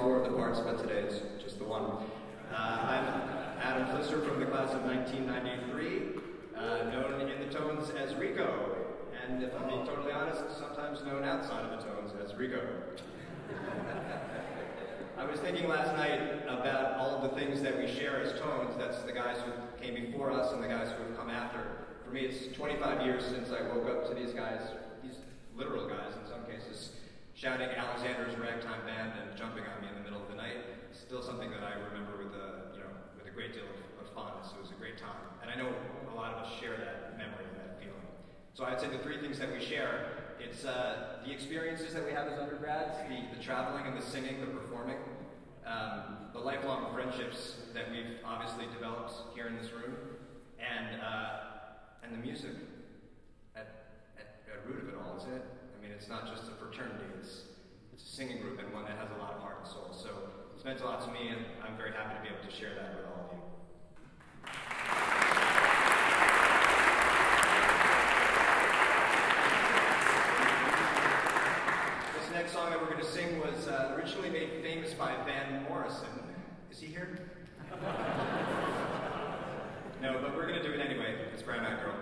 four of the parts, but today it's just the one. I'm Adam Flisser from the class of 1993, known in the tones as Rico, and if I'm being totally honest, sometimes known outside of the tones as Rico. I was thinking last night about all of the things that we share as tones. That's the guys who came before us and the guys who have come after. For me, it's 25 years since I woke up to these guys, these literal guys in some cases, shouting Alexander's Ragtime Band and jumping on me in the middle of the night. Still something that I remember with a great deal of fondness. It was a great time. And I know a lot of us share that memory and that feeling. So I'd say the three things that we share, it's the experiences that we have as undergrads, the traveling and the singing, the performing, the lifelong friendships that we've obviously developed here in this room, and the music at root of it all, isn't it? I mean, it's not just a fraternity, it's a singing group and one that has a lot of heart and soul. So it's meant a lot to me, and I'm very happy to be able to share that with all of you. This next song that we're going to sing was originally made famous by Van Morrison. Is he here? No, but we're going to do it anyway. It's Brown Eyed Girl.